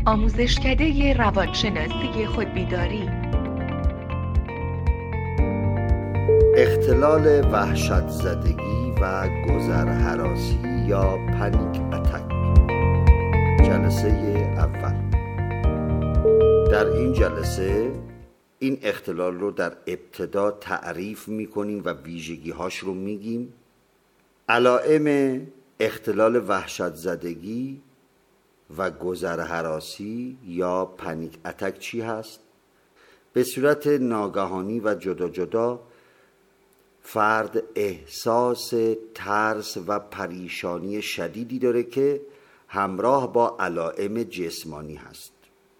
آموزشکده روانشناسی خودبیداری. اختلال وحشت زدگی و گذرهراسی یا پنیک اتک. جلسه اول. در این جلسه این اختلال رو در ابتدا تعریف میکنیم و ویژگی‌هاش رو میگیم. علائم اختلال وحشت زدگی و گذرهراسی یا پنیک اتک چی هست؟ به صورت ناگهانی و جدا جدا فرد احساس ترس و پریشانی شدیدی داره که همراه با علائم جسمانی هست،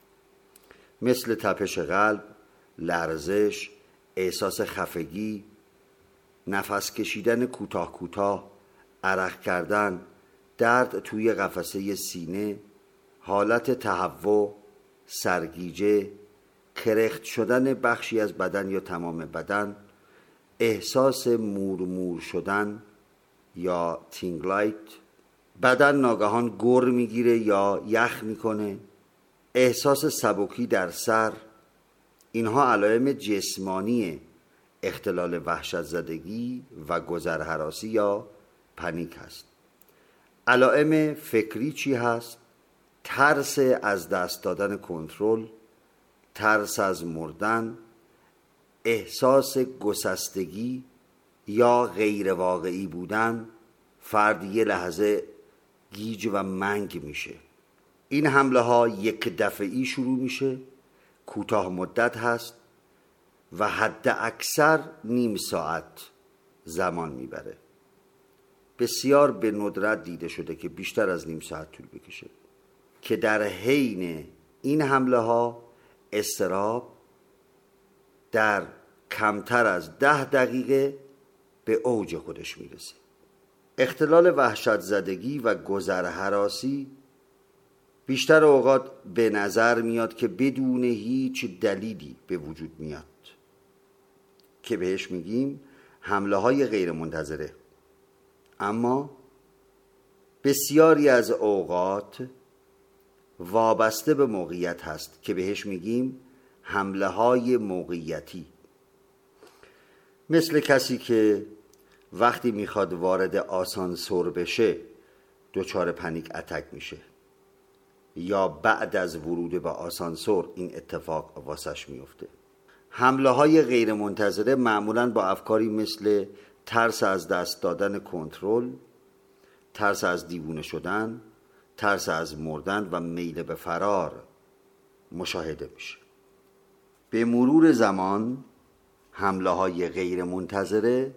مثل تپش قلب، لرزش، احساس خفگی، نفس کشیدن کوتاه کوتاه، عرق کردن، درد توی قفسه سینه، حالت تهوع، سرگیجه، کرخت شدن بخشی از بدن یا تمام بدن، احساس مورمور شدن یا تینگلایت، بدن ناگهان گر میگیره یا یخ میکنه، احساس سبکی در سر. اینها علائم جسمانی اختلال وحشت زدگی و گذرهراسی یا پنیک هست. علائم فکری چی هست؟ ترس از دست دادن کنترل، ترس از مردن، احساس گسستگی یا غیر واقعی بودن. فرد یه لحظه گیج و منگ میشه. این حمله ها یک دفعی شروع میشه، کوتاه مدت هست و حد اکثر نیم ساعت زمان میبره. بسیار به ندرت دیده شده که بیشتر از نیم ساعت طول بکشه، که در حین این حمله ها اضطراب در کمتر از 10 دقیقه به اوج خودش میرسه. اختلال وحشت زدگی و گذرهراسی بیشتر اوقات به نظر میاد که بدون هیچ دلیلی به وجود میاد، که بهش میگیم حمله های غیر منتظره. اما بسیاری از اوقات وابسته به موقعیت هست که بهش میگیم حمله های موقعیتی، مثل کسی که وقتی میخواد وارد آسانسور بشه دچار پنیک اتک میشه، یا بعد از ورود به آسانسور این اتفاق واسش میفته. حمله های غیر منتظره معمولاً با افکاری مثل ترس از دست دادن کنترل، ترس از دیوونه شدن، ترس از مردن و میل به فرار مشاهده میشه. به مرور زمان حمله های غیر منتظره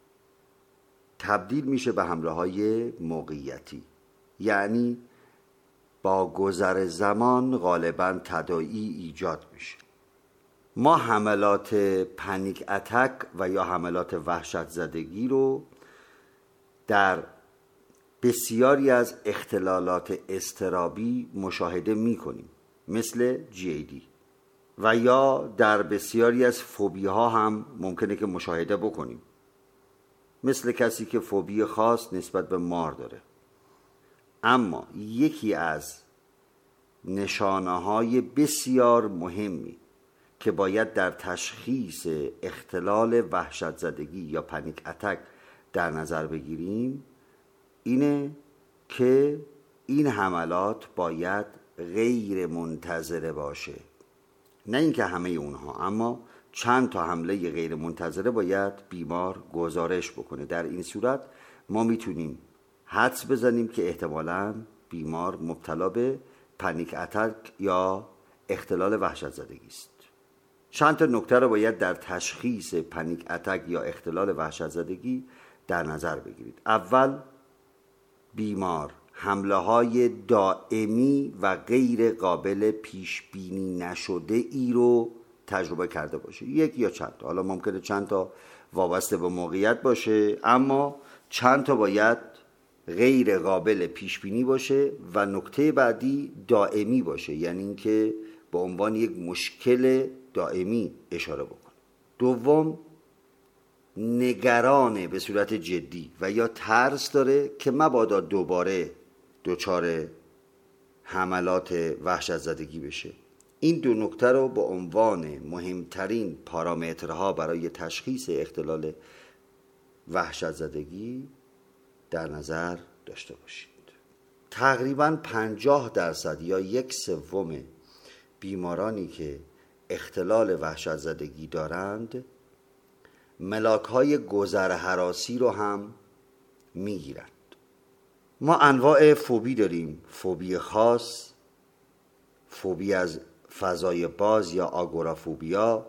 تبدیل میشه به حمله های موقعیتی، یعنی با گذر زمان غالباً تداعی ایجاد میشه. ما حملات پنیک اتک و یا حملات وحشت زدگی رو در بسیاری از اختلالات اضطرابی مشاهده میکنیم، مثل GAD، و یا در بسیاری از فوبی ها هم ممکنه که مشاهده بکنیم، مثل کسی که فوبی خاص نسبت به مار داره. اما یکی از نشانه های بسیار مهمی که باید در تشخیص اختلال وحشت زدگی یا پنیک اتک در نظر بگیریم اینه که این حملات باید غیر منتظره باشه. نه اینکه همه اونها، اما چند تا حمله غیر منتظره باید بیمار گزارش بکنه. در این صورت ما میتونیم حدس بزنیم که احتمالاً بیمار مبتلا به پنیک اتک یا اختلال وحشت زدگی است. چند تا نکته رو باید در تشخیص پنیک اتک یا اختلال وحشت زدگی در نظر بگیرید. اول، بیمار حمله های دائمی و غیر قابل پیش بینی نشده ای رو تجربه کرده باشه، یک یا چند تا. حالا ممکنه چند تا وابسته به موقعیت باشه، اما چند تا باید غیر قابل پیش بینی باشه و نکته بعدی دائمی باشه، یعنی اینکه به عنوان یک مشکل دائمی اشاره بکن. دوم، نگرانه به صورت جدی و یا ترس داره که مبادا دوباره دچار حملات وحشت زدگی بشه. این دو نکته رو به عنوان مهمترین پارامترها برای تشخیص اختلال وحشت زدگی در نظر داشته باشید. تقریباً 50% یا 1/3 بیمارانی که اختلال وحشت زدگی دارند ملاک‌های گذرهراسی رو هم میگیرند. ما انواع فوبی داریم: فوبی خاص، فوبی از فضای باز یا آگورافوبیا.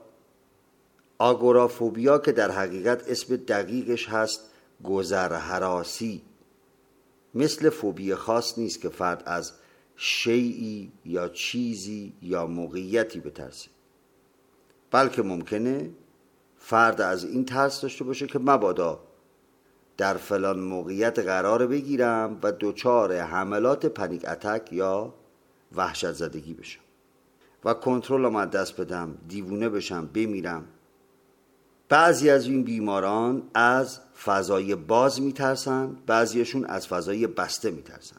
آگورافوبیا که در حقیقت اسم دقیقش هست گذرهراسی، مثل فوبی خاص نیست که فرد از شیئی یا چیزی یا موقعیتی بترسه، بلکه ممکنه فرد از این ترس داشته باشه که مبادا در فلان موقعیت قرار بگیرم و دچار حملات پنیک اتک یا وحشت زدگی بشم و کنترلم از دست بدم، دیوونه بشم، بمیرم. بعضی از این بیماران از فضای باز میترسن، بعضیشون از فضای بسته میترسن.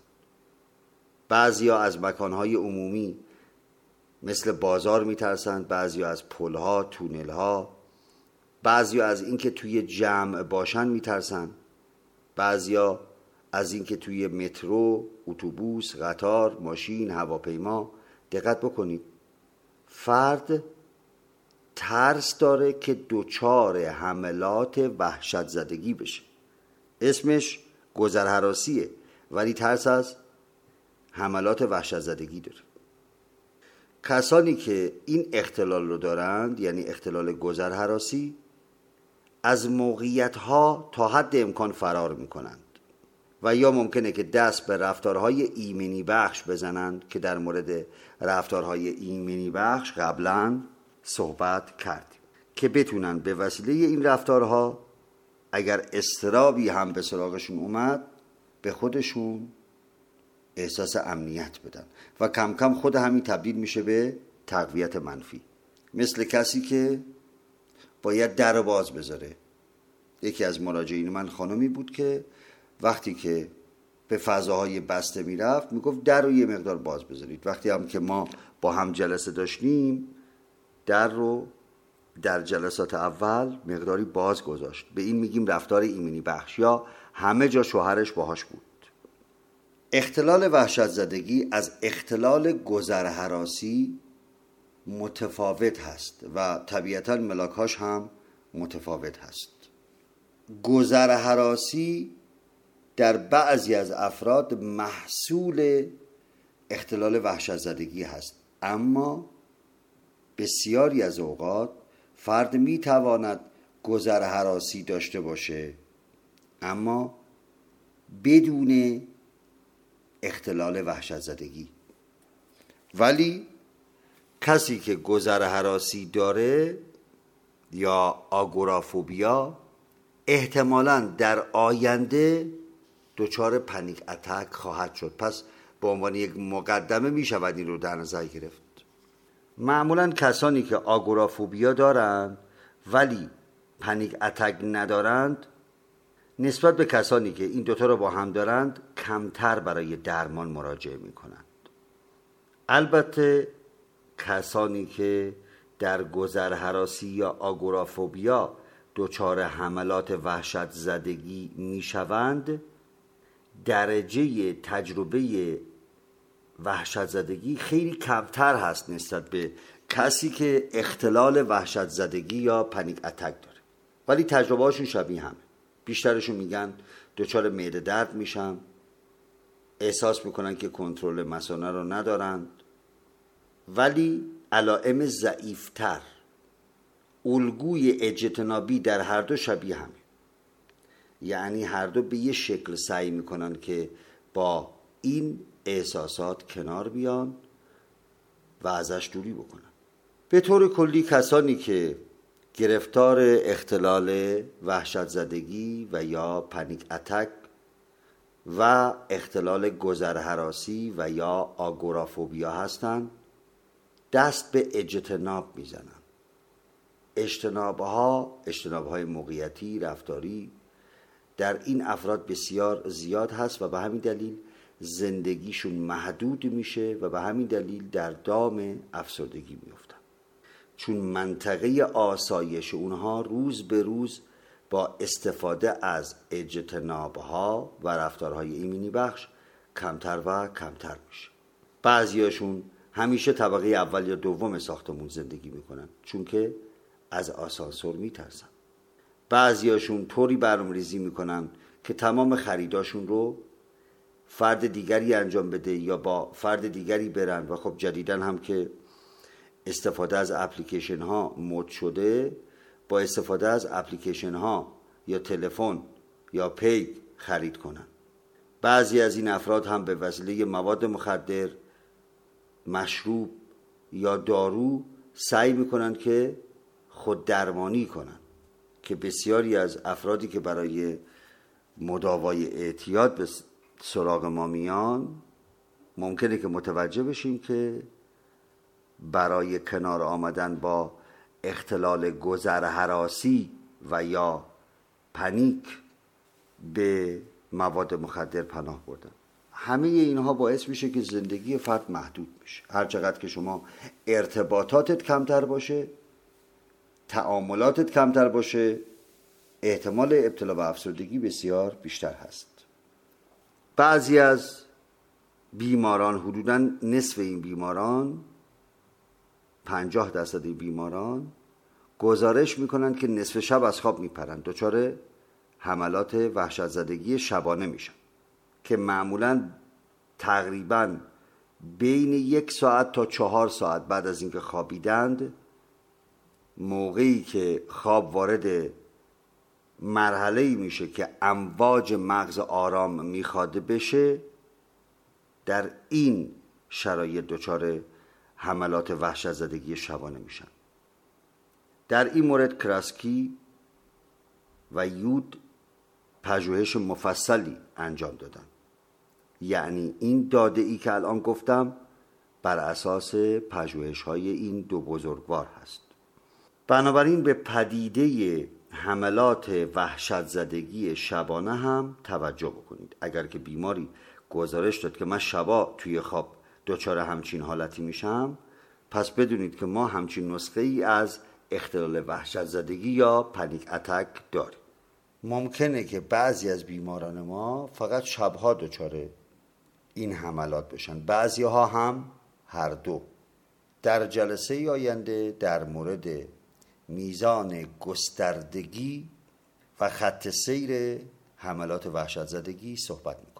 بعضیا از مکانهای عمومی مثل بازار میترسن، بعضیا از پلها، تونلها، بعضیا از اینکه توی جمع باشن میترسن، بعضیا از اینکه توی مترو، اتوبوس، قطار، ماشین، هواپیما. دقت بکنید، فرد ترس داره که دچار حملات وحشت زدگی بشه. اسمش گذرهراسیه ولی ترس از حملات وحشت زدگی داره. کسانی که این اختلال رو دارند، یعنی اختلال گذرهراسی، از موقعیت‌ها تا حد امکان فرار می‌کنند و یا ممکنه که دست به رفتارهای ایمنی بخش بزنند که در مورد رفتارهای ایمنی بخش قبلاً صحبت کردیم که بتونن به وسیله این رفتارها اگر اضطرابی هم به سراغشون اومد به خودشون احساس امنیت بدن و کم کم خود همین تبدیل میشه به تقویت منفی. مثل کسی که باید در رو باز بذاره. یکی از مراجعین من خانمی بود که وقتی که به فضاهای بسته میرفت میگفت در رو یه مقدار باز بذارید. وقتی هم که ما با هم جلسه داشتیم در رو در جلسات اول مقداری باز گذاشت. به این میگیم رفتار ایمنی بخش، یا همه جا شوهرش باهاش بود. اختلال وحشت زدگی از اختلال گذرهراسی متفاوت هست و طبیعتاً ملاک‌هاش هم متفاوت هست. گذرهراسی در بعضی از افراد محصول اختلال وحشت زدگی هست، اما بسیاری از اوقات فرد میتواند گذرهراسی داشته باشه اما بدون اختلال وحشت زدگی. ولی کسی که گذرهراسی داره یا آگورافوبیا احتمالاً در آینده دچار پنیک اتک خواهد شد. پس به عنوان یک مقدمه می شود این رو در نظر گرفت. معمولاً کسانی که آگورافوبیا دارند ولی پنیک اتک ندارند، نسبت به کسانی که این دوتا رو با هم دارند کمتر برای درمان مراجعه می کنند. البته کسانی که در گذرهراسی یا آگورافوبیا دچار حملات وحشت زدگی می شوند، درجه تجربه وحشت زدگی خیلی کمتر هست نسبت به کسی که اختلال وحشت زدگی یا پنیک اتک داره، ولی تجربه هاشون شبیه همه. بیشترشون میگن دچار معده درد میشن، احساس میکنن که کنترل مثانه رو ندارند، ولی علائم ضعیفتر، الگوی اجتنابی در هر دو شبیه همه. یعنی هر دو به یه شکل سعی میکنن که با این احساسات کنار بیان و ازش دوری بکنن. به طور کلی کسانی که گرفتار اختلال وحشت زدگی و یا پنیک اتک و اختلال گذرهراسی و یا آگورافوبیا هستند دست به اجتناب میزنن. اجتنابهای موقعیتی، رفتاری در این افراد بسیار زیاد هست و به همین دلیل زندگیشون محدود میشه و به همین دلیل در دام افسردگی میفتن، چون منطقه آسایش اونها روز به روز با استفاده از اجتنابها و رفتارهای ایمنی بخش کمتر و کمتر میشه. بعضیاشون همیشه طبقه اول یا دوم ساختمون زندگی میکنن چون که از آسانسور میترسن. بعضیاشون طوری برنامه‌ریزی میکنن که تمام خریداشون رو فرد دیگری انجام بده یا با فرد دیگری برن و خب جدیدن هم که استفاده از اپلیکیشن ها مد شده، با استفاده از اپلیکیشن ها یا تلفن یا پی خرید کنن. بعضی از این افراد هم به وسیله مواد مخدر، مشروب یا دارو سعی میکنن که خود درمانی کنن که بسیاری از افرادی که برای مداوای اعتیاد به سراغ ما میان ممکنه که متوجه بشیم که برای کنار آمدن با اختلال گذر هراسی و یا پنیک به مواد مخدر پناه بردن. همه اینها باعث میشه که زندگی فرد محدود میشه. هر چقدر که شما ارتباطاتت کمتر باشه، تعاملاتت کمتر باشه، احتمال ابتلا به افسردگی بسیار بیشتر هست. بعضی از بیماران، حدوداً نصف این بیماران، 50% بیماران گزارش میکنن که نصف شب از خواب میپرن، دچار حملات وحشت زدگی شبانه میشن که معمولاً تقریباً بین 1 ساعت تا 4 ساعت بعد از اینکه خوابیدند، موقعی که خواب وارد مرحله‌ای میشه که امواج مغز آرام میخواد بشه، در این شرایط دچار حملات وحشت زدگی شبانه میشن. در این مورد کراسکی و یود پژوهش مفصلی انجام دادن. یعنی این داده ای که الان گفتم بر اساس پژوهش های این دو بزرگوار هست. بنابراین به پدیده حملات وحشت زدگی شبانه هم توجه بکنید. اگر که بیماری گزارش داد که من شبا توی خواب دچار همچین حالتی میشم، پس بدونید که ما همچین نسخه ای از اختلال وحشت زدگی یا پنیک اتک داریم. ممکنه که بعضی از بیماران ما فقط شبها دچار این حملات بشن، بعضی ها هم هر دو. در جلسه آینده در مورد میزان گستردگی و خط سیر حملات وحشت زدگی صحبت می‌کنیم.